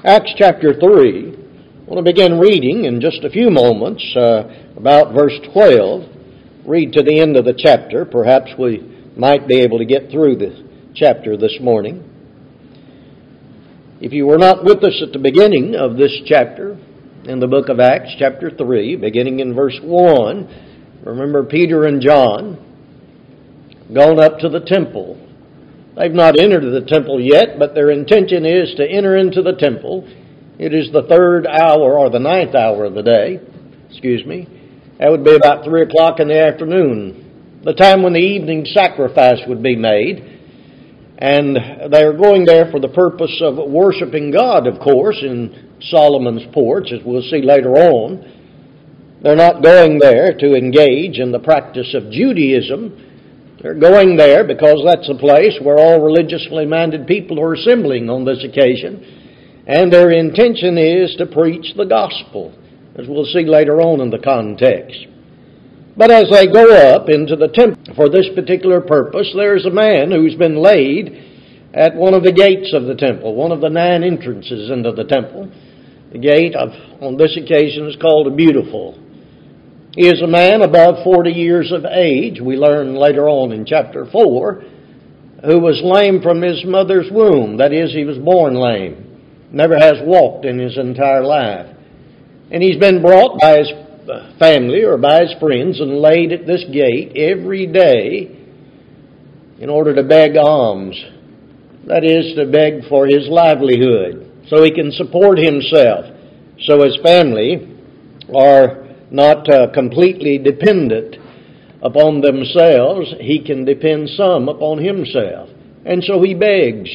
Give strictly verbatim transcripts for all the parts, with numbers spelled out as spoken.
Acts chapter three. I want to begin reading in just a few moments, uh, about verse twelve. Read to the end of the chapter. Perhaps we might be able to get through the chapter this morning. If you were not with us at the beginning of this chapter, in the book of Acts chapter three, beginning in verse one, remember Peter and John gone up to the temple. They've not entered the temple yet, but their intention is to enter into the temple. It is the third hour, or the ninth hour of the day, excuse me. That would be about three o'clock in the afternoon, the time when the evening sacrifice would be made. And they are going there for the purpose of worshiping God, of course, in Solomon's porch, as we'll see later on. They're not going there to engage in the practice of Judaism. They're going there because that's a place where all religiously minded people are assembling on this occasion. And their intention is to preach the gospel, as we'll see later on in the context. But as they go up into the temple for this particular purpose, there's a man who's been laid at one of the gates of the temple, one of the nine entrances into the temple. The gate of, on this occasion is called a Beautiful. He is a man above forty years of age, we learn later on in chapter four, who was lame from his mother's womb. That is, he was born lame. Never has walked in his entire life. And he's been brought by his family or by his friends and laid at this gate every day in order to beg alms. That is, to beg for his livelihood so he can support himself, so his family are not uh, completely dependent upon themselves. He can depend some upon himself. And so he begs.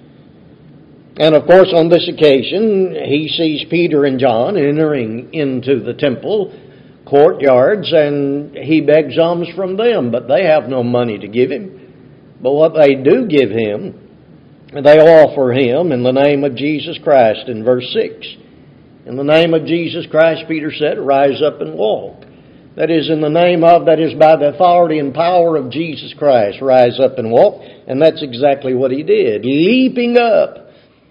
And of course on this occasion he sees Peter and John entering into the temple courtyards, and he begs alms from them, but they have no money to give him. But what they do give him, they offer him in the name of Jesus Christ in verse six. In the name of Jesus Christ, Peter said, rise up and walk. That is, in the name of, that is by the authority and power of Jesus Christ, rise up and walk. And that's exactly what he did. Leaping up,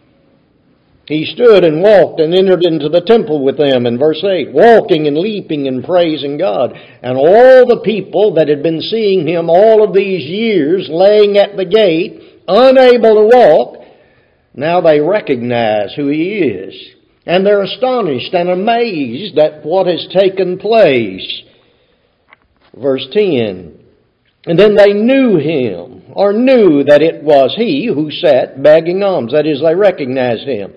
he stood and walked and entered into the temple with them in verse eight, walking and leaping and praising God. And all the people that had been seeing him all of these years laying at the gate, unable to walk, now they recognize who he is. And they're astonished and amazed at what has taken place. Verse ten. And then they knew him, or knew that it was he who sat begging alms. That is, they recognized him.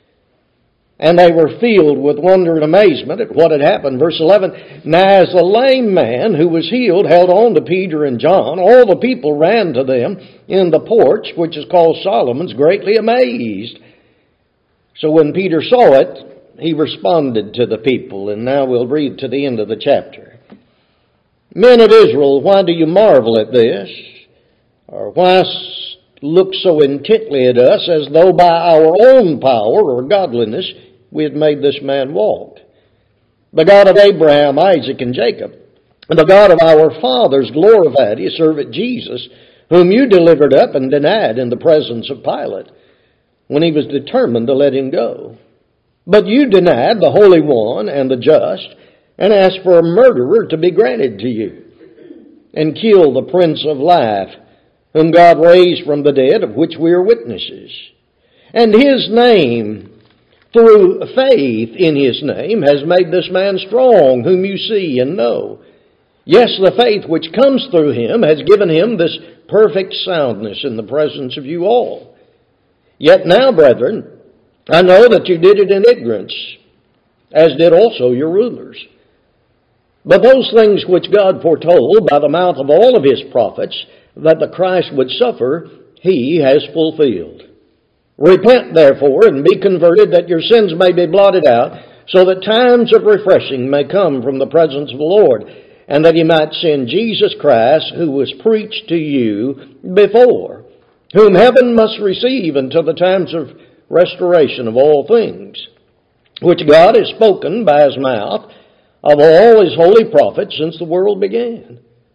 And they were filled with wonder and amazement at what had happened. Verse eleven. Now as the lame man who was healed held on to Peter and John, all the people ran to them in the porch, which is called Solomon's, greatly amazed. So when Peter saw it, he responded to the people. And now we'll read to the end of the chapter. Men of Israel, why do you marvel at this? Or why look so intently at us as though by our own power or godliness we had made this man walk? The God of Abraham, Isaac, and Jacob, and the God of our fathers glorified his servant Jesus, whom you delivered up and denied in the presence of Pilate, when he was determined to let him go. But you denied the Holy One and the just, and asked for a murderer to be granted to you, and killed the Prince of Life, whom God raised from the dead, of which we are witnesses. And his name, through faith in his name, has made this man strong, whom you see and know. Yes, the faith which comes through him has given him this perfect soundness in the presence of you all. Yet now, brethren, I know that you did it in ignorance, as did also your rulers. But those things which God foretold by the mouth of all of his prophets, that the Christ would suffer, he has fulfilled. Repent, therefore, and be converted, that your sins may be blotted out, so that times of refreshing may come from the presence of the Lord, and that he might send Jesus Christ, who was preached to you before, whom heaven must receive until the times of restoration of all things, which God has spoken by his mouth of all his holy prophets since the world began.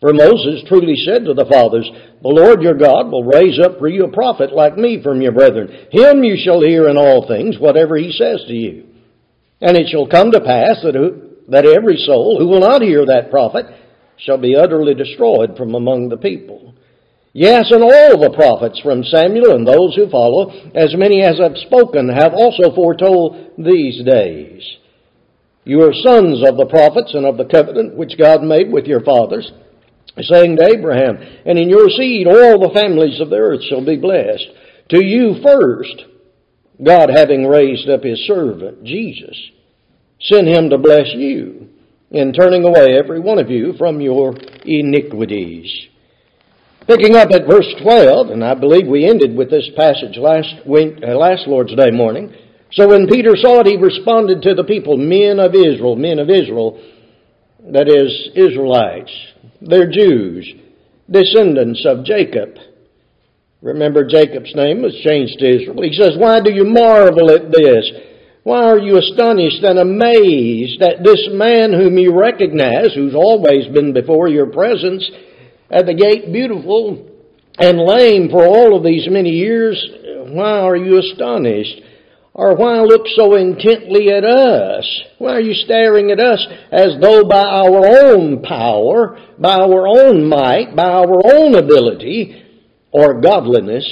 For Moses truly said to the fathers, The Lord your God will raise up for you a prophet like me from your brethren. Him you shall hear in all things, whatever he says to you. And it shall come to pass that, who, that every soul who will not hear that prophet shall be utterly destroyed from among the people. Yes, and all the prophets from Samuel and those who follow, as many as have spoken, have also foretold these days. You are sons of the prophets and of the covenant which God made with your fathers, saying to Abraham, And in your seed all the families of the earth shall be blessed. To you first, God having raised up his servant, Jesus, sent him to bless you, in turning away every one of you from your iniquities. Picking up at verse twelve, and I believe we ended with this passage last week, uh, last Lord's Day morning. So when Peter saw it, he responded to the people, men of Israel, men of Israel, that is, Israelites. They're Jews, descendants of Jacob. Remember, Jacob's name was changed to Israel. He says, Why do you marvel at this? Why are you astonished and amazed at this man whom you recognize, who's always been before your presence at the gate, beautiful and lame for all of these many years? Why are you astonished? Or why look so intently at us? Why are you staring at us as though by our own power, by our own might, by our own ability or godliness,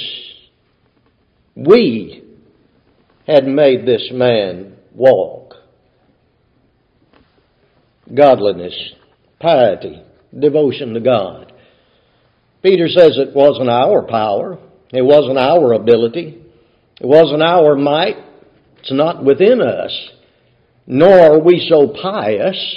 we had made this man walk? Godliness, piety, devotion to God. Peter says it wasn't our power, it wasn't our ability, it wasn't our might. It's not within us, nor are we so pious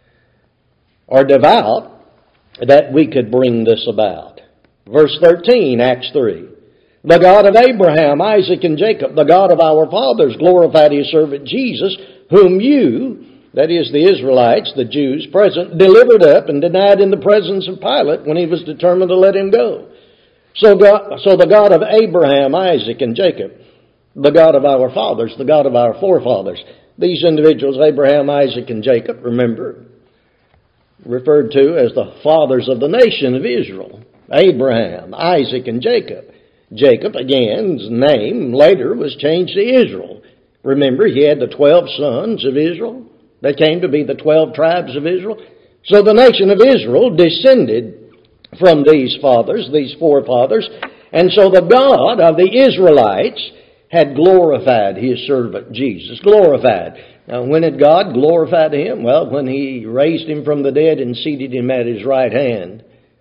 or devout that we could bring this about. Verse thirteen, Acts three. The God of Abraham, Isaac, and Jacob, the God of our fathers, glorified his servant Jesus, whom you, that is the Israelites, the Jews present, delivered up and denied in the presence of Pilate when he was determined to let him go. So, God, so the God of Abraham, Isaac, and Jacob, the God of our fathers, the God of our forefathers. These individuals, Abraham, Isaac, and Jacob, remember, referred to as the fathers of the nation of Israel. Abraham, Isaac, and Jacob. Jacob, again's name later was changed to Israel. Remember, he had the twelve sons of Israel that came to be the twelve tribes of Israel. So the nation of Israel descended from these fathers, these forefathers. And so the God of the Israelites had glorified his servant Jesus. Glorified. Now, when had God glorified him? Well, when he raised him from the dead and seated him at his right hand.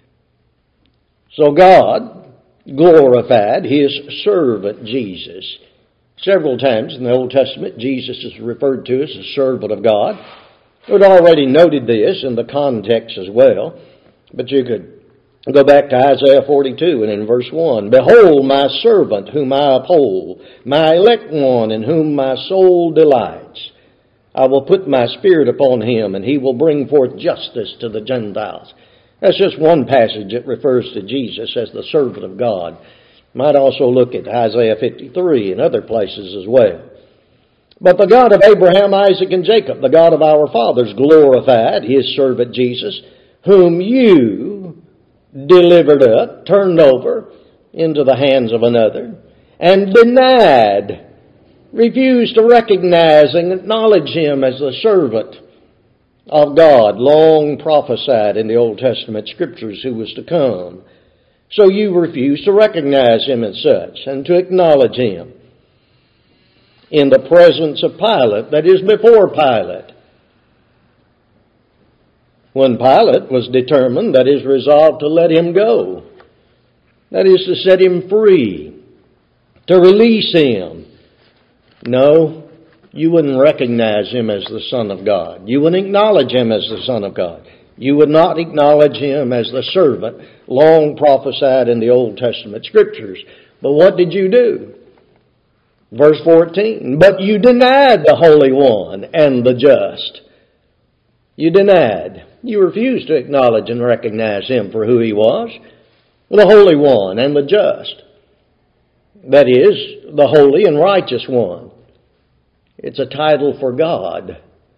So God glorified his servant Jesus. Several times in the Old Testament, Jesus is referred to as the servant of God. We'd already noted this in the context as well, but you could go back to Isaiah forty-two and in verse one, Behold my servant whom I uphold, my elect one in whom my soul delights. I will put my spirit upon him, and he will bring forth justice to the Gentiles. That's just one passage that refers to Jesus as the servant of God. Might also look at Isaiah fifty-three and other places as well. But the God of Abraham, Isaac, and Jacob, the God of our fathers, glorified his servant Jesus, whom you delivered up, turned over into the hands of another, and denied, refused to recognize and acknowledge him as the servant of God, long prophesied in the Old Testament scriptures who was to come. So you refused to recognize him as such and to acknowledge him in the presence of Pilate, that is, before Pilate. When Pilate was determined, that is, resolved to let him go, that is, to set him free, to release him. No, you wouldn't recognize him as the Son of God. You wouldn't acknowledge him as the Son of God. You would not acknowledge him as the servant long prophesied in the Old Testament scriptures. But what did you do? Verse fourteen, But you denied the Holy One and the just. You denied. You refused to acknowledge and recognize him for who he was, the Holy One and the just. That is, the Holy and Righteous One. It's a title for God.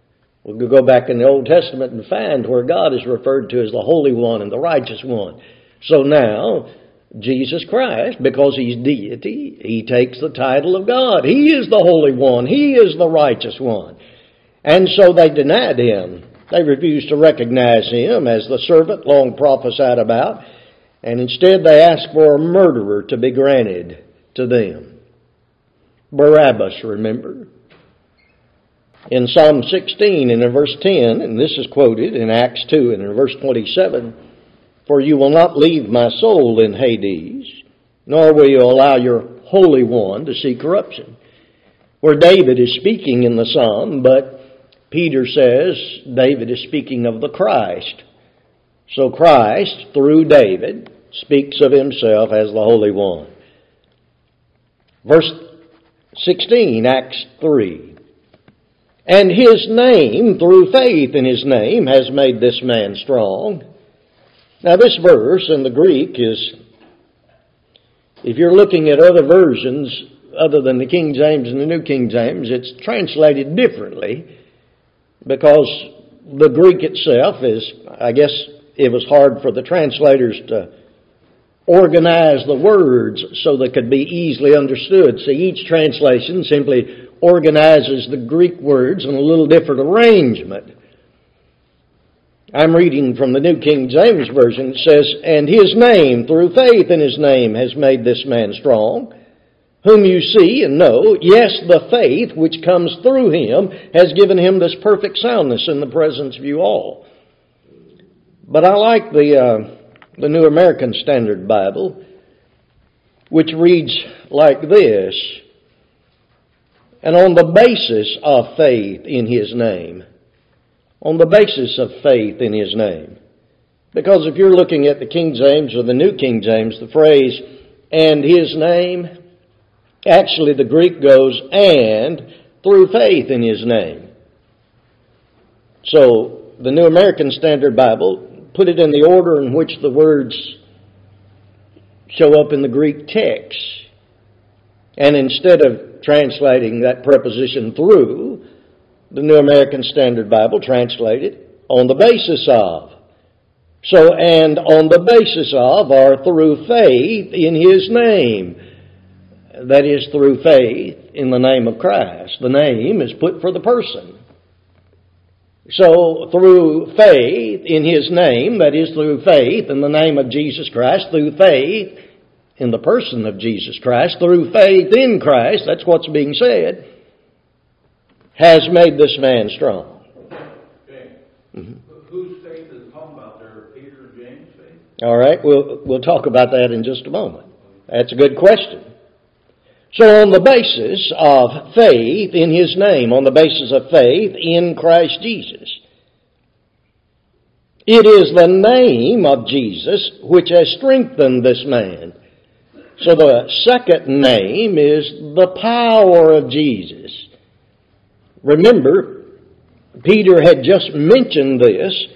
We could go back in the Old Testament and find where God is referred to as the Holy One and the Righteous One. So now, Jesus Christ, because He's deity, He takes the title of God. He is the Holy One. He is the Righteous One. And so they denied Him. They refused to recognize Him as the servant long prophesied about, and instead they asked for a murderer to be granted to them. Barabbas, remember? In Psalm sixteen and in verse ten, and this is quoted in Acts two and in verse twenty-seven, "For you will not leave my soul in Hades, nor will you allow your Holy One to see corruption." Where David is speaking in the psalm, but Peter says David is speaking of the Christ. So Christ, through David, speaks of Himself as the Holy One. Verse sixteen, Acts three. "And His name, through faith in His name, has made this man strong." Now this verse in the Greek is, if you're looking at other versions other than the King James and the New King James, it's translated differently because the Greek itself is, I guess it was hard for the translators to organize the words so they could be easily understood. See, each translation simply organizes the Greek words in a little different arrangement. I'm reading from the New King James Version. It says, "And His name, through faith in His name, has made this man strong, whom you see and know. Yes, the faith which comes through Him has given Him this perfect soundness in the presence of you all." But I like the uh, the New American Standard Bible, which reads like this, "And on the basis of faith in His name." On the basis of faith in His name. Because if you're looking at the King James or the New King James, the phrase, "and His name," actually the Greek goes, "and through faith in His name." So the New American Standard Bible put it in the order in which the words show up in the Greek text. And instead of translating that preposition through, the New American Standard Bible translated "on the basis of." So, and on the basis of, or through faith in His name. That is, through faith in the name of Christ. The name is put for the person. So, through faith in His name, that is, through faith in the name of Jesus Christ, through faith in the person of Jesus Christ, through faith in Christ, that's what's being said, has made this man strong. Okay. Mm-hmm. Whose faith is it talking about there? Peter and James' faith? All right, we'll, we'll talk about that in just a moment. That's a good question. So on the basis of faith in His name, on the basis of faith in Christ Jesus, it is the name of Jesus which has strengthened this man. So the second name is the power of Jesus. Remember, Peter had just mentioned this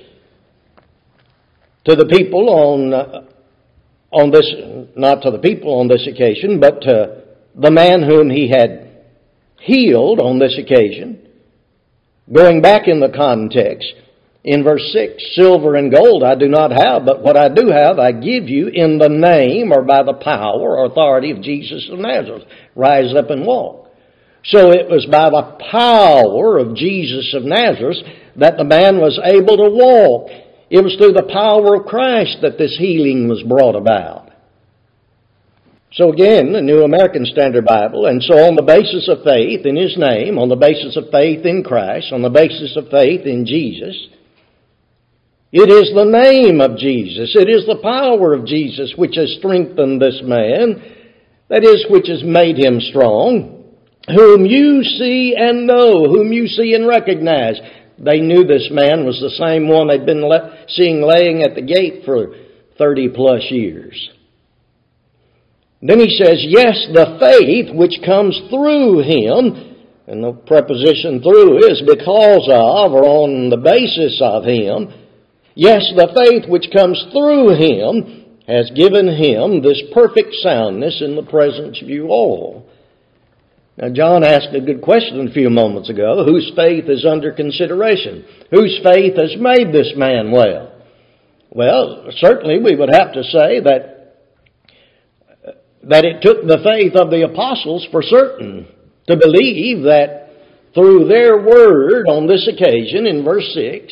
to the people on uh, on this, not to the people on this occasion, but to the man whom he had healed on this occasion. Going back in the context, in verse six, "Silver and gold I do not have, but what I do have I give you in the name," or by the power or authority of Jesus of Nazareth. Rise up and walk. So it was by the power of Jesus of Nazareth that the man was able to walk. It was through the power of Christ that this healing was brought about. So again, the New American Standard Bible, and so on the basis of faith in His name, on the basis of faith in Christ, on the basis of faith in Jesus, it is the name of Jesus, it is the power of Jesus which has strengthened this man, that is, which has made him strong, whom you see and know, whom you see and recognize. They knew this man was the same one they'd been le- seeing laying at the gate for thirty plus years. Then he says, yes, the faith which comes through Him, and the preposition through is because of, or on the basis of Him. Yes, the faith which comes through Him has given Him this perfect soundness in the presence of you all. Now, John asked a good question a few moments ago. Whose faith is under consideration? Whose faith has made this man well? Well, certainly we would have to say that, that it took the faith of the apostles for certain to believe that through their word on this occasion in verse six,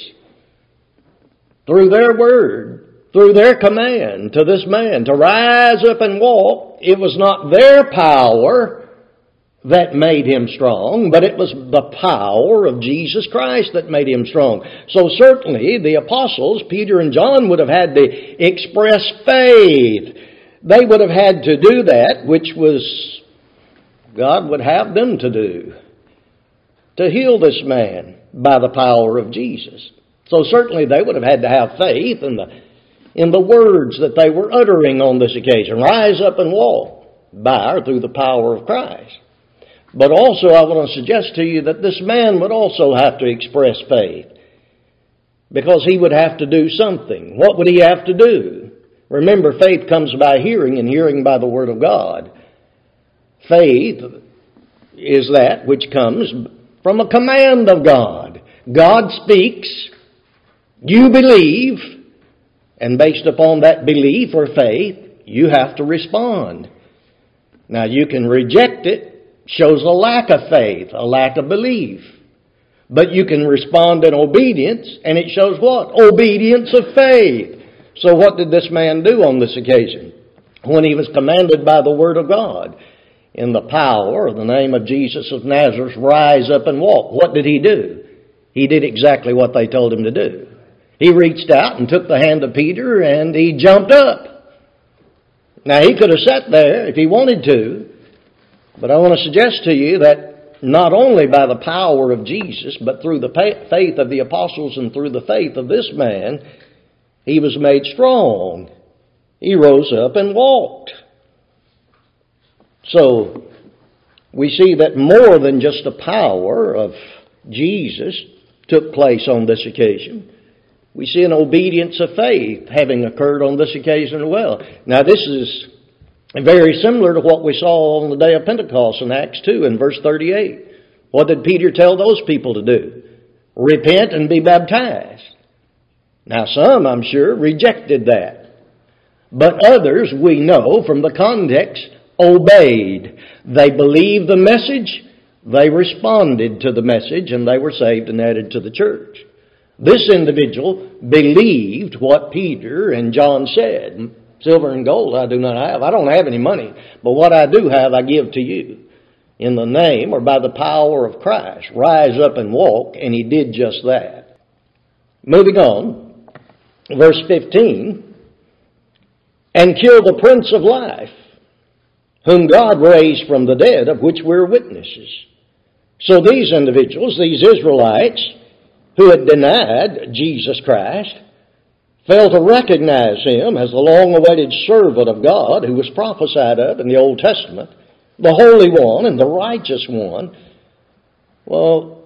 through their word, through their command to this man to rise up and walk, it was not their power that made him strong, but it was the power of Jesus Christ that made him strong. So certainly the apostles, Peter and John, would have had to express faith. They would have had to do that which was God would have them to do, to heal this man by the power of Jesus. So certainly they would have had to have faith in the, in the words that they were uttering on this occasion. Rise up and walk by or through the power of Christ. But also I want to suggest to you that this man would also have to express faith, because he would have to do something. What would he have to do? Remember, faith comes by hearing, and hearing by the Word of God. Faith is that which comes from a command of God. God speaks, you believe, and based upon that belief or faith, you have to respond. Now you can reject it, shows a lack of faith, a lack of belief. But you can respond in obedience, and it shows what? Obedience of faith. So what did this man do on this occasion? When he was commanded by the Word of God, in the power of the name of Jesus of Nazareth, rise up and walk. What did he do? He did exactly what they told him to do. He reached out and took the hand of Peter, and he jumped up. Now he could have sat there if he wanted to, but I want to suggest to you that not only by the power of Jesus, but through the faith of the apostles and through the faith of this man, he was made strong. He rose up and walked. So we see that more than just the power of Jesus took place on this occasion. We see an obedience of faith having occurred on this occasion as well. Now this is very similar to what we saw on the day of Pentecost in Acts two in verse thirty-eight. What did Peter tell those people to do? Repent and be baptized. Now some, I'm sure, rejected that. But others, we know from the context, obeyed. They believed the message, they responded to the message, and they were saved and added to the church. This individual believed what Peter and John said. Silver and gold I do not have. I don't have any money, but what I do have I give to you. In the name or by the power of Christ, rise up and walk, and he did just that. Moving on, verse fifteen, and kill the Prince of Life, whom God raised from the dead, of which we're witnesses. So these individuals, these Israelites, who had denied Jesus Christ, failed to recognize him as the long-awaited servant of God who was prophesied of in the Old Testament, the Holy One and the Righteous One. Well,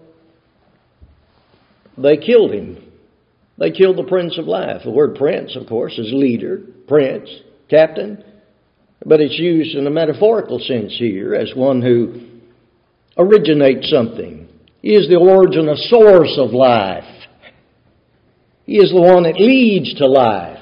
they killed him. They killed the Prince of Life. The word prince, of course, is leader, prince, captain, but it's used in a metaphorical sense here as one who originates something. He is the origin, a source of life. He is the one that leads to life.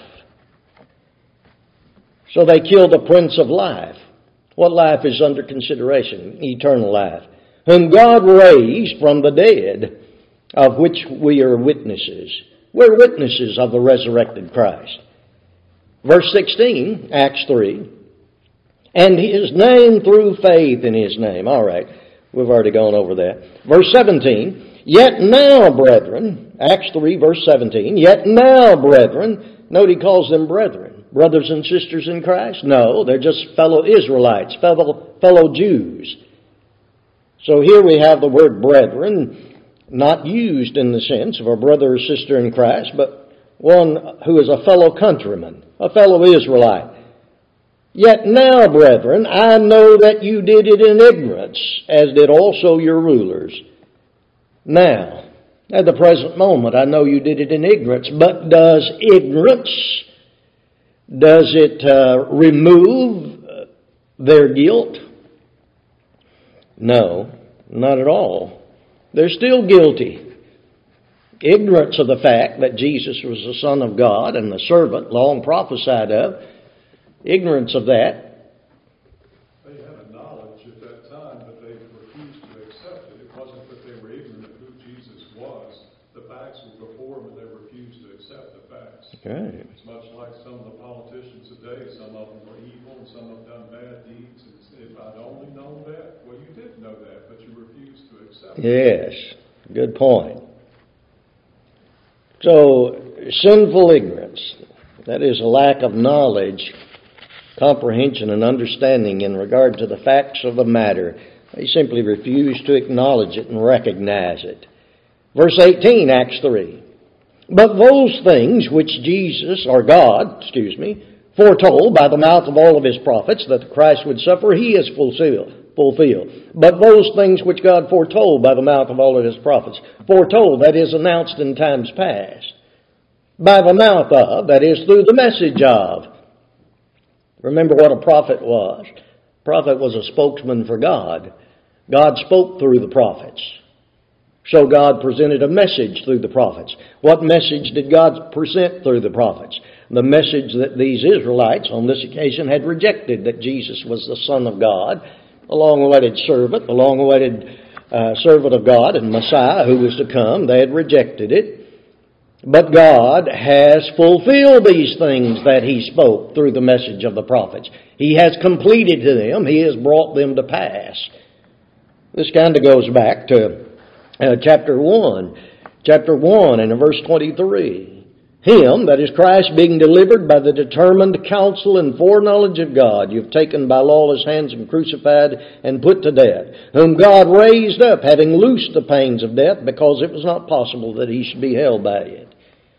So they killed the Prince of Life. What life is under consideration? Eternal life. Whom God raised from the dead, of which we are witnesses. We're witnesses of the resurrected Christ. Verse sixteen, Acts three. And his name through faith in his name. All right, we've already gone over that. Verse seventeen. Yet now, brethren, Acts three, verse seventeen, yet now, brethren, note he calls them brethren, brothers and sisters in Christ. No, they're just fellow Israelites, fellow, fellow Jews. So here we have the word brethren, not used in the sense of a brother or sister in Christ, but one who is a fellow countryman, a fellow Israelite. Yet now, brethren, I know that you did it in ignorance, as did also your rulers. Now, at the present moment, I know you did it in ignorance, but does ignorance, does it uh, remove their guilt? No, not at all. They're still guilty. Ignorance of the fact that Jesus was the Son of God and the servant long prophesied of, ignorance of that. They had a knowledge at that time, but they refused to accept it. It wasn't that they were ignorant of who Jesus was. The facts were before them, and they refused to accept the facts. Right. It's much like some of the politicians today. Some of them were evil, and some have done bad deeds. And if I'd only known that, well, you did know that, but you refused to accept it. Yes, good point. So, sinful ignorance, that is a lack of knowledge, comprehension, and understanding in regard to the facts of the matter. They simply refuse to acknowledge it and recognize it. Verse eighteen, Acts three. But those things which Jesus, or God, excuse me, foretold by the mouth of all of his prophets that the Christ would suffer, he has fulfilled. fulfilled. But those things which God foretold by the mouth of all of his prophets, foretold, that is, announced in times past, by the mouth of, that is, through the message of. Remember what a prophet was. A prophet was a spokesman for God. God spoke through the prophets. So God presented a message through the prophets. What message did God present through the prophets? The message that these Israelites on this occasion had rejected, that Jesus was the Son of God, the long-awaited servant, the long-awaited uh, servant of God and Messiah who was to come. They had rejected it. But God has fulfilled these things that he spoke through the message of the prophets. He has completed to them. He has brought them to pass. This kind of goes back to uh, chapter one. Chapter one and in verse twenty-three. Him, that is Christ, being delivered by the determined counsel and foreknowledge of God, you've taken by lawless hands and crucified and put to death, whom God raised up, having loosed the pains of death, because it was not possible that he should be held by it.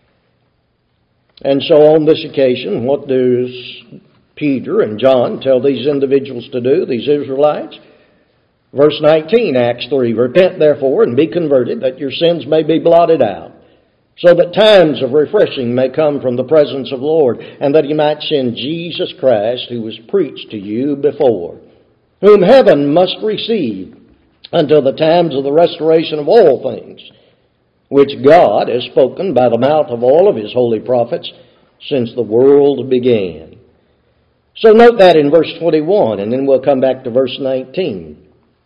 And so on this occasion, what does Peter and John tell these individuals to do, these Israelites? Verse nineteen, Acts three, repent therefore and be converted, that your sins may be blotted out, so that times of refreshing may come from the presence of the Lord, and that he might send Jesus Christ, who was preached to you before, whom heaven must receive until the times of the restoration of all things, which God has spoken by the mouth of all of his holy prophets since the world began. So note that in verse twenty-one, and then we'll come back to verse nineteen.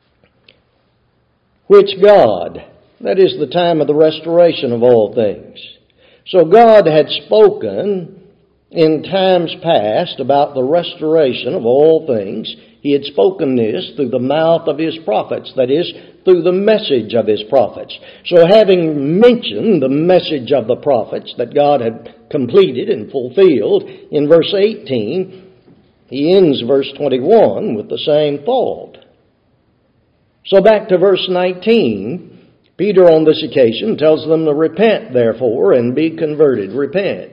Which God, that is the time of the restoration of all things. So God had spoken in times past about the restoration of all things. He had spoken this through the mouth of his prophets, that is, through the message of his prophets. So having mentioned the message of the prophets that God had completed and fulfilled, in verse eighteen, he ends verse twenty-one with the same thought. So back to verse nineteen, Peter on this occasion tells them to repent, therefore, and be converted. Repent.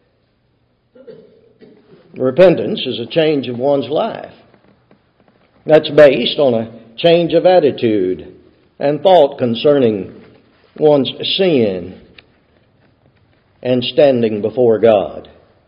Repentance is a change of one's life. That's based on a change of attitude and thought concerning one's sin and standing before God.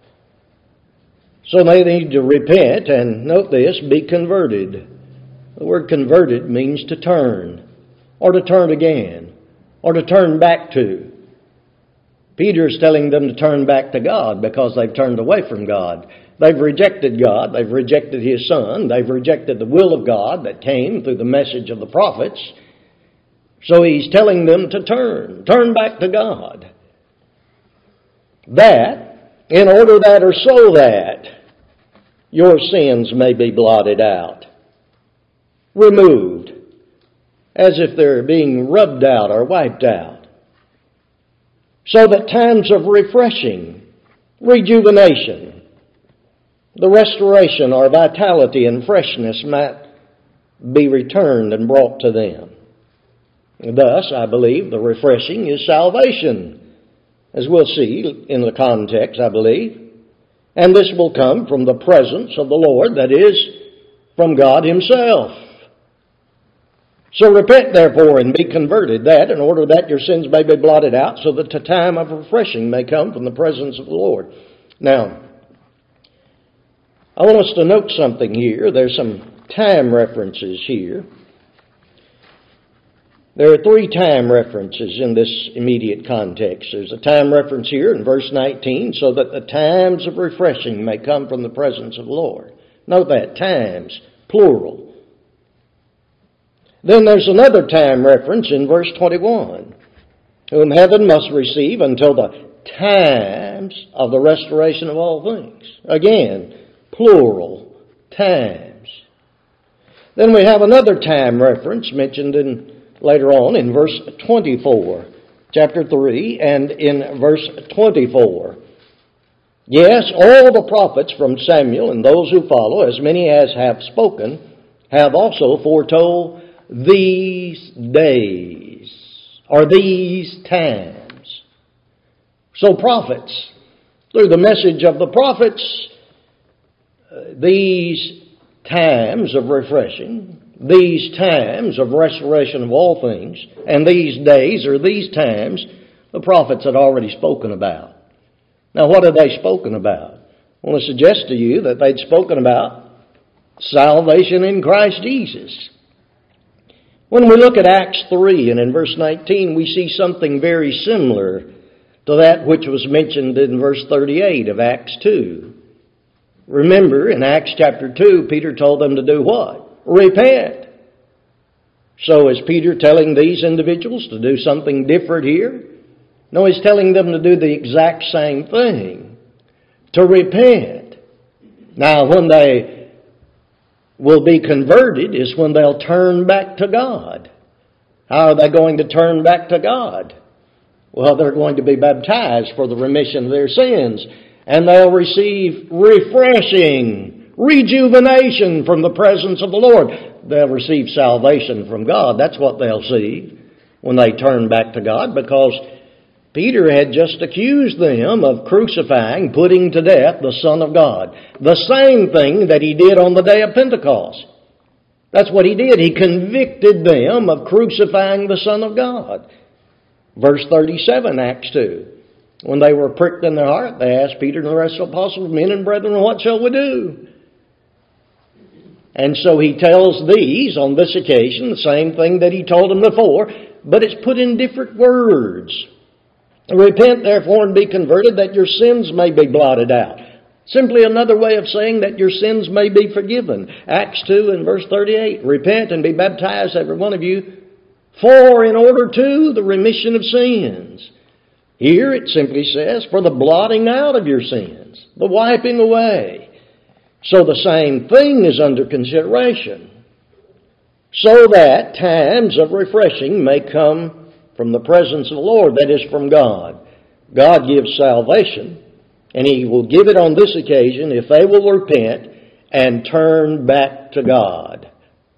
So they need to repent and, note this, be converted. The word converted means to turn, or to turn again, or to turn back to. Peter's telling them to turn back to God because they've turned away from God. They've rejected God. They've rejected his Son. They've rejected the will of God that came through the message of the prophets. So he's telling them to turn. Turn back to God. That, in order that or so that your sins may be blotted out, removed, as if they're being rubbed out or wiped out, so that times of refreshing, rejuvenation, the restoration or vitality and freshness might be returned and brought to them. Thus, I believe the refreshing is salvation, as we'll see in the context, I believe. And this will come from the presence of the Lord, that is, from God himself. So repent, therefore, and be converted, that in order that your sins may be blotted out, so that the time of refreshing may come from the presence of the Lord. Now, I want us to note something here. There's some time references here. There are three time references in this immediate context. There's a time reference here in verse nineteen, so that the times of refreshing may come from the presence of the Lord. Note that, times, plural. Then there's another time reference in verse twenty-one, whom heaven must receive until the times of the restoration of all things. Again, plural, times. Then we have another time reference mentioned in later on in verse twenty-four, chapter three, and in verse twenty-four. Yes, all the prophets from Samuel and those who follow, as many as have spoken, have also foretold these days, or these times. So prophets, through the message of the prophets, uh, these times of refreshing, these times of restoration of all things, and these days or these times, the prophets had already spoken about. Now, what had they spoken about? I want to suggest to you that they'd spoken about salvation in Christ Jesus. When we look at Acts three and in verse nineteen, we see something very similar to that which was mentioned in verse thirty-eight of Acts two. Remember, in Acts chapter two, Peter told them to do what? Repent. So is Peter telling these individuals to do something different here? No, he's telling them to do the exact same thing. To repent. Now, when they will be converted is when they'll turn back to God. How are they going to turn back to God? Well, they're going to be baptized for the remission of their sins. And they'll receive refreshing, rejuvenation from the presence of the Lord. They'll receive salvation from God. That's what they'll see when they turn back to God, because Peter had just accused them of crucifying, putting to death the Son of God. The same thing that he did on the day of Pentecost. That's what he did. He convicted them of crucifying the Son of God. Verse thirty-seven, Acts two. When they were pricked in their heart, they asked Peter and the rest of the apostles, men and brethren, what shall we do? And so he tells these on this occasion the same thing that he told them before, but it's put in different words. Repent therefore and be converted, that your sins may be blotted out. Simply another way of saying that your sins may be forgiven. Acts two and verse thirty-eight. Repent and be baptized, every one of you, for in order to the remission of sins. Here it simply says, for the blotting out of your sins, the wiping away. So the same thing is under consideration. So that times of refreshing may come from the presence of the Lord, that is, from God. God gives salvation, and He will give it on this occasion if they will repent and turn back to God.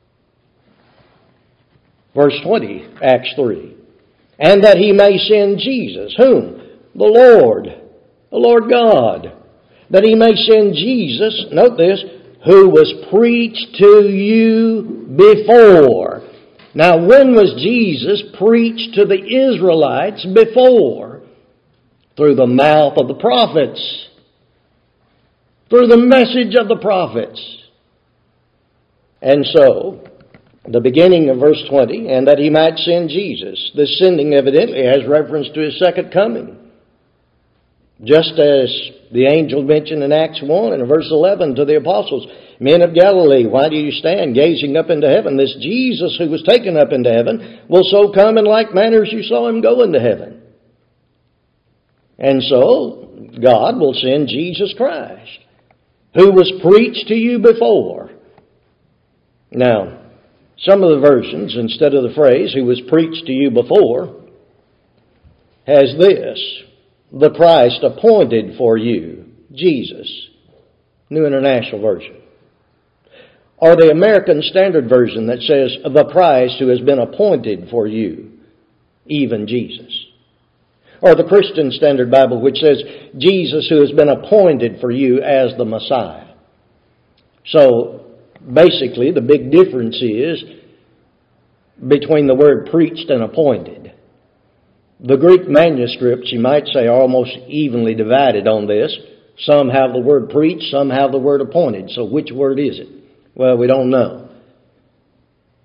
Verse twenty, Acts three. And that He may send Jesus. Whom? The Lord. The Lord God. That He may send Jesus, note this, who was preached to you before. Now, when was Jesus preached to the Israelites before? Through the mouth of the prophets. Through the message of the prophets. And so, the beginning of verse twenty, and that He might send Jesus. This sending evidently has reference to His second coming. Just as the angel mentioned in Acts one and in verse eleven to the apostles, men of Galilee, why do you stand gazing up into heaven? This Jesus who was taken up into heaven will so come in like manner as you saw Him go into heaven. And so, God will send Jesus Christ, who was preached to you before. Now, some of the versions, instead of the phrase, who was preached to you before, has this, the Christ appointed for you, Jesus, New International Version. Or the American Standard Version that says, the Christ who has been appointed for you, even Jesus. Or the Christian Standard Bible, which says, Jesus who has been appointed for you as the Messiah. So, basically, the big difference is between the word preached and appointed. The Greek manuscripts, you might say, are almost evenly divided on this. Some have the word preached, some have the word appointed. So which word is it? Well, we don't know.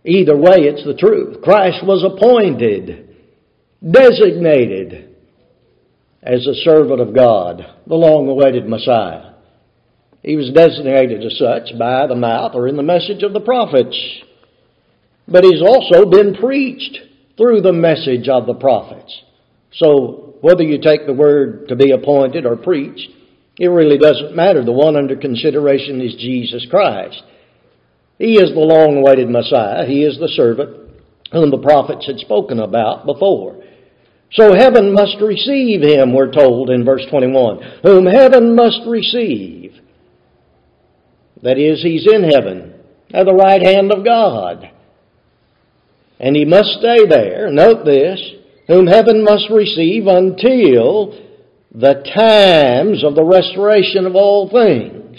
Either way, it's the truth. Christ was appointed, designated as a servant of God, the long-awaited Messiah. He was designated as such by the mouth or in the message of the prophets. But he's also been preached through the message of the prophets. So whether you take the word to be appointed or preached, it really doesn't matter. The one under consideration is Jesus Christ. He is the long-awaited Messiah. He is the servant whom the prophets had spoken about before. So heaven must receive him, we're told in verse twenty-one. Whom heaven must receive. That is, he's in heaven at the right hand of God. And he must stay there. Note this. Whom heaven must receive until the times of the restoration of all things.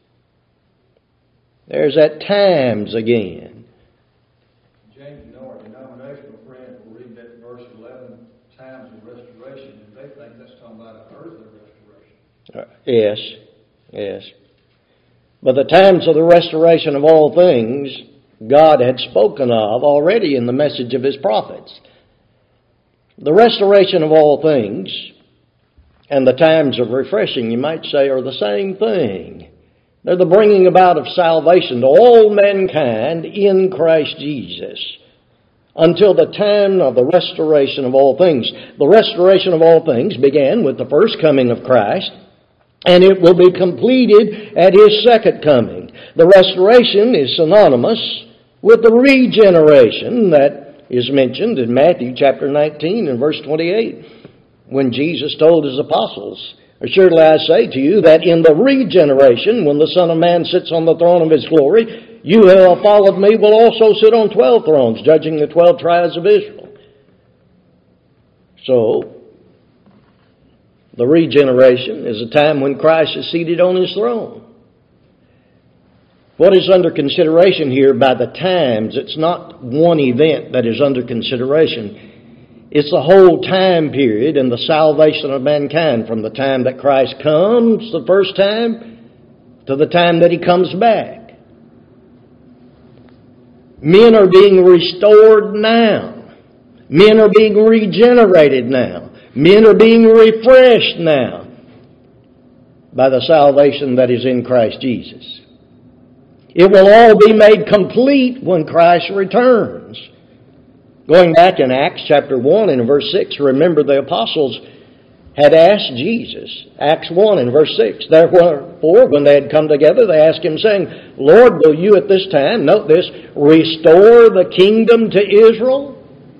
There's that times again. James, you know, our denominational friends will read that verse eleven, times of restoration, and they think that's talking about an earthly restoration. Uh, yes, yes. But the times of the restoration of all things, God had spoken of already in the message of his prophets. The restoration of all things and the times of refreshing, you might say, are the same thing. They're the bringing about of salvation to all mankind in Christ Jesus until the time of the restoration of all things. The restoration of all things began with the first coming of Christ, and it will be completed at his second coming. The restoration is synonymous with the regeneration that is mentioned in Matthew chapter nineteen and verse twenty-eight, when Jesus told his apostles, assuredly I say to you that in the regeneration, when the Son of Man sits on the throne of his glory, you who have followed me will also sit on twelve thrones, judging the twelve tribes of Israel. So, the regeneration is a time when Christ is seated on his throne. What is under consideration here by the times, it's not one event that is under consideration. It's the whole time period and the salvation of mankind from the time that Christ comes the first time to the time that he comes back. Men are being restored now. Men are being regenerated now. Men are being refreshed now by the salvation that is in Christ Jesus. It will all be made complete when Christ returns. Going back in Acts chapter one and verse six, remember the apostles had asked Jesus, Acts one and verse six, therefore when they had come together, they asked him saying, Lord, will you at this time, note this, restore the kingdom to Israel?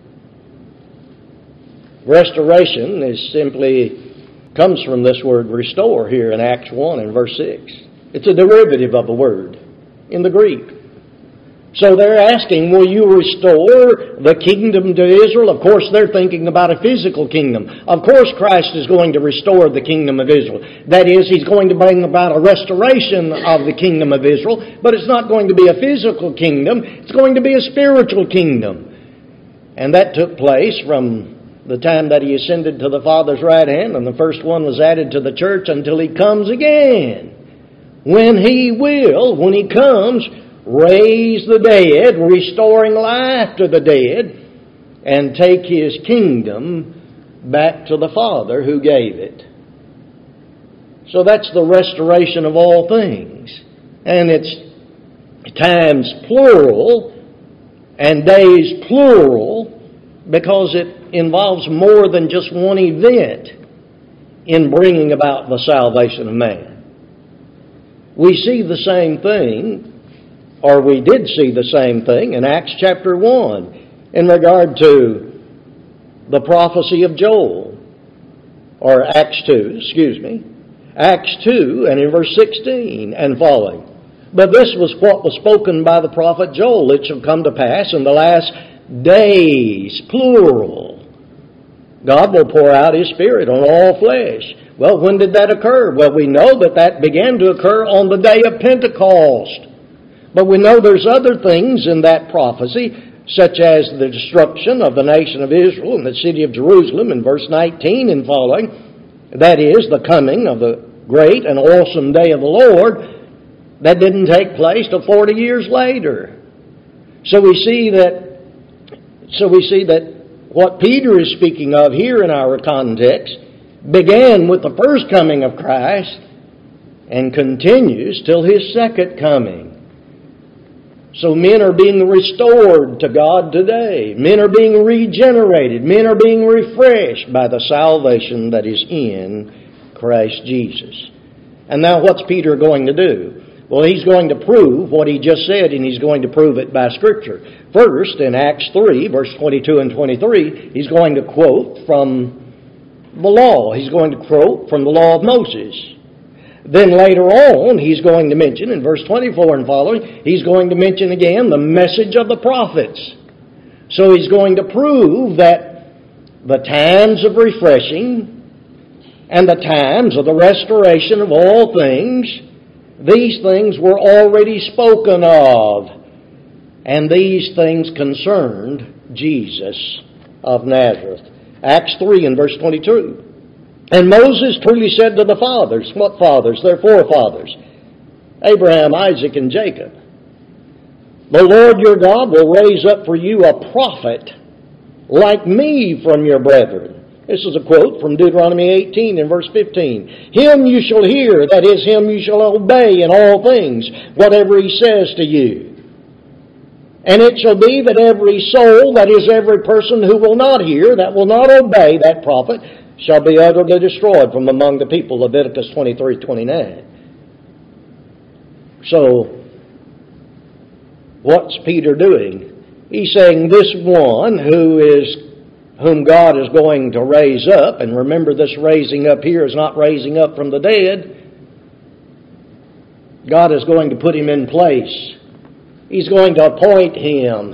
Restoration is simply, comes from this word restore here in Acts one and verse six. It's a derivative of the word in the Greek. So they're asking, will you restore the kingdom to Israel? Of course, they're thinking about a physical kingdom. Of course, Christ is going to restore the kingdom of Israel. That is, he's going to bring about a restoration of the kingdom of Israel, but it's not going to be a physical kingdom. It's going to be a spiritual kingdom. And that took place from the time that he ascended to the Father's right hand, and the first one was added to the church until he comes again. When he will, when he comes, raise the dead, restoring life to the dead, and take his kingdom back to the Father who gave it. So that's the restoration of all things. And it's times plural and days plural because it involves more than just one event in bringing about the salvation of man. We see the same thing, or we did see the same thing in Acts chapter one in regard to the prophecy of Joel, or Acts two, excuse me, Acts two and in verse sixteen and following. But this was what was spoken by the prophet Joel. It shall come to pass in the last days, plural, God will pour out his Spirit on all flesh. Well, when did that occur? Well, we know that that began to occur on the day of Pentecost. But we know there's other things in that prophecy, such as the destruction of the nation of Israel and the city of Jerusalem in verse nineteen and following. That is, the coming of the great and awesome day of the Lord. That didn't take place till forty years later. So we see that, so we see that what Peter is speaking of here in our context began with the first coming of Christ and continues till His second coming. So men are being restored to God today. Men are being regenerated. Men are being refreshed by the salvation that is in Christ Jesus. And now what's Peter going to do? Well, he's going to prove what he just said, and he's going to prove it by Scripture. First, in Acts three, verse twenty-two and twenty-three, he's going to quote from the law. He's going to quote from the law of Moses. Then later on, he's going to mention, in verse twenty-four and following, he's going to mention again the message of the prophets. So he's going to prove that the times of refreshing and the times of the restoration of all things, these things were already spoken of. And these things concerned Jesus of Nazareth. Acts three and verse twenty-two. And Moses truly said to the fathers, what fathers? Their forefathers, Abraham, Isaac, and Jacob, the Lord your God will raise up for you a prophet like me from your brethren. This is a quote from Deuteronomy eighteen and verse fifteen. Him you shall hear, that is, him you shall obey in all things, whatever he says to you. And it shall be that every soul, that is, every person who will not hear, that will not obey that prophet, shall be utterly destroyed from among the people. Leviticus twenty-three twenty-nine. So, what's Peter doing? He's saying this one who is, whom God is going to raise up, and remember this raising up here is not raising up from the dead. God is going to put him in place. He's going to appoint him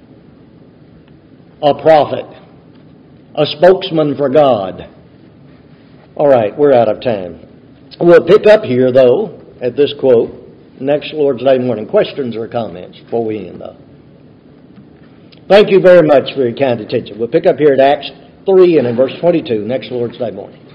a prophet, a spokesman for God. All right, we're out of time. We'll pick up here, though, at this quote, next Lord's Day morning. Questions or comments before we end, though? Thank you very much for your kind attention. We'll pick up here at Acts three and in verse twenty-two, next Lord's Day morning.